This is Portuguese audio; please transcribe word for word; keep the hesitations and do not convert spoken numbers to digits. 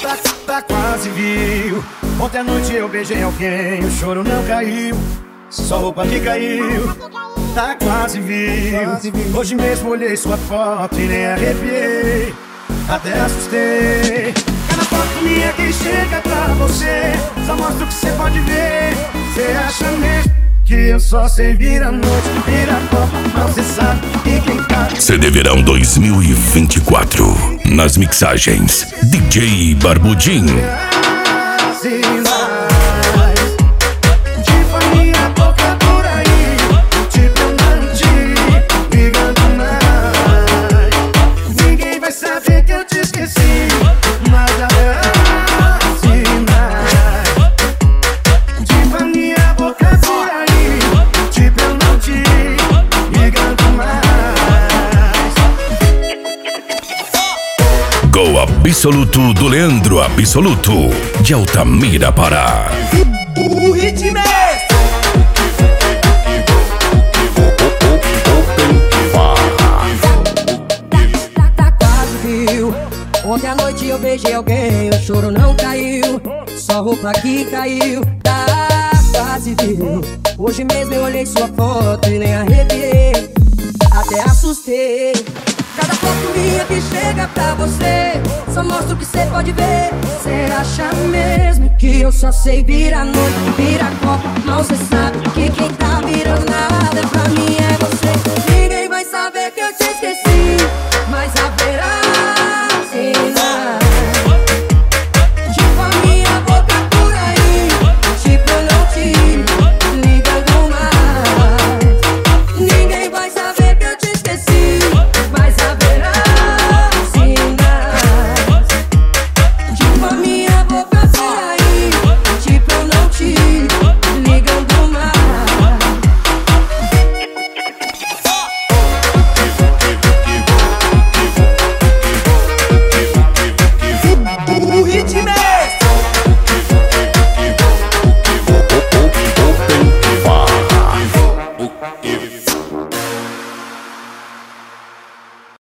tá, tá quase viu. Ontem à noite eu beijei alguém, o choro não caiu, só roupa que caiu. Tá quase viu. Hoje mesmo olhei sua foto e nem arrepiei, até assustei. Cada foto minha que chega pra você só mostra o que você pode ver. Você acha mesmo que eu só sei vir à noite, vir a copa, mas cê sabe que quem tá... C D Verão dois mil e vinte e quatro. Nas mixagens, D J Barbudinho. De faminha boca por aí, tipo amante, ligando mais. Ninguém vai saber que eu te esqueci, mas já é sinais. De faminha boca por aí, tipo eu não te ligando mais. Gol absoluto do Leandro Absoluto, de Altamira, Pará. O ritmo é tá quase viu. Ontem à noite eu beijei alguém, o choro não caiu, só roupa que caiu. Tá quase viu. Hoje mesmo eu olhei sua foto e nem arrepiei, até assustei. Cada foto minha que chega pra você só mostra o que cê pode ver. Cê acha mesmo que eu só sei virar noite, virar copa, mal cê sabe que quem tá virando nada pra mim é você. Ninguém vai saber que eu te esqueci, mas haverá